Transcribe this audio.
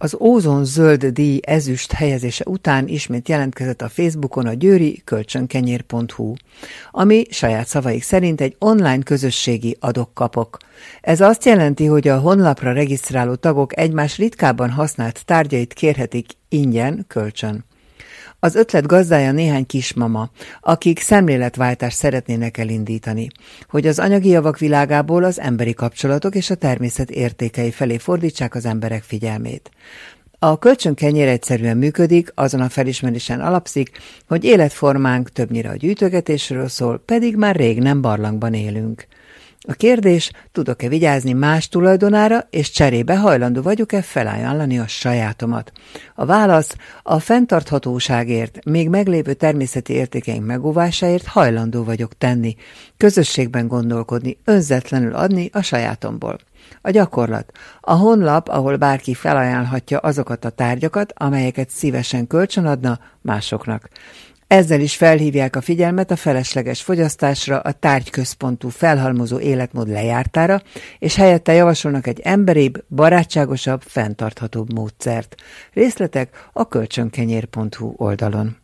Az Ózon Zöld díj ezüst helyezése után ismét jelentkezett a Facebookon a győri kölcsönkenyér.hu, ami saját szavaik szerint egy online közösségi adok-kapok. Ez azt jelenti, hogy a honlapra regisztráló tagok egymás ritkábban használt tárgyait kérhetik ingyen kölcsön. Az ötlet gazdája néhány kismama, akik szemléletváltást szeretnének elindítani, hogy az anyagi javak világából az emberi kapcsolatok és a természet értékei felé fordítsák az emberek figyelmét. A kölcsönkenyér egyszerűen működik, azon a felismerésen alapszik, hogy életformánk többnyire a gyűjtögetésről szól, pedig már rég nem barlangban élünk. A kérdés, tudok-e vigyázni más tulajdonára, és cserébe hajlandó vagyok-e felajánlani a sajátomat? A válasz, a fenntarthatóságért, még meglévő természeti értékeink megóvásáért hajlandó vagyok tenni, közösségben gondolkodni, önzetlenül adni a sajátomból. A gyakorlat. A honlap, ahol bárki felajánlhatja azokat a tárgyakat, amelyeket szívesen kölcsönadna másoknak. Ezzel is felhívják a figyelmet a felesleges fogyasztásra, a tárgyközpontú felhalmozó életmód lejártára, és helyette javasolnak egy emberibb, barátságosabb, fenntarthatóbb módszert. Részletek a kölcsönkenyér.hu oldalon.